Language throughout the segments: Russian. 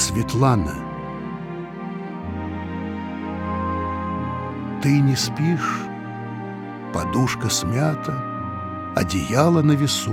Светлана, ты не спишь, подушка смята, одеяло на весу.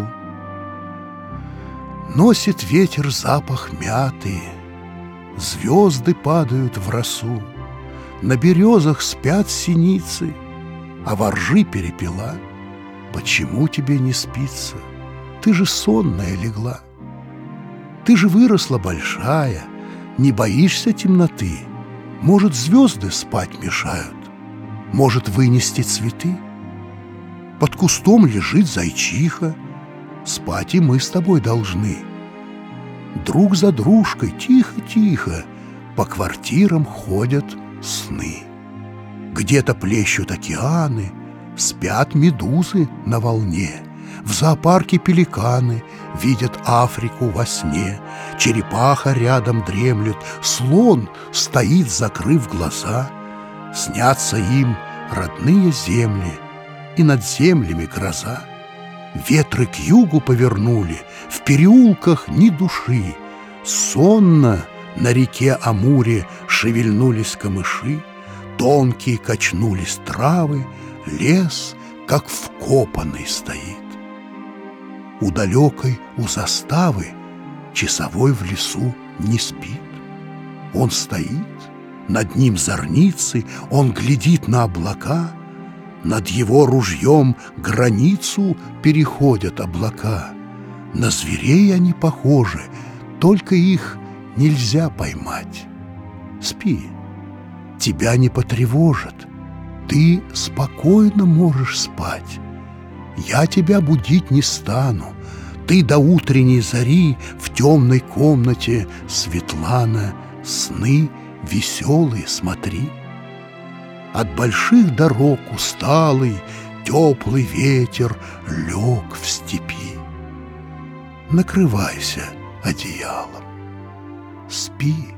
Носит ветер запах мяты, звезды падают в росу. На березах спят синицы, а во ржи перепела. Почему тебе не спится? Ты же сонная легла. Ты же выросла большая, не боишься темноты. Может, звезды спать мешают? Может, вынести цветы? Под кустом лежит зайчиха, спать и мы с тобой должны. Друг за дружкой тихо-тихо по квартирам ходят сны. Где-то плещут океаны, спят медузы на волне. В зоопарке пеликаны видят Африку во сне. Черепаха рядом дремлет, слон стоит, закрыв глаза. Снятся им родные земли, и над землями гроза. Ветры к югу повернули, в переулках ни души. Сонно на реке Амуре шевельнулись камыши, тонкие качнулись травы, лес, как вкопанный, стоит. У далекой, у заставы часовой в лесу не спит. Он стоит, над ним зорницы, он глядит на облака. Над его ружьем границу переходят облака. На зверей они похожи, только их нельзя поймать. Спи, тебя не потревожат, ты спокойно можешь спать. Я тебя будить не стану, ты до утренней зари в темной комнате, Светлана, сны веселые смотри. От больших дорог усталый, теплый ветер лег в степи. Накрывайся одеялом, спи.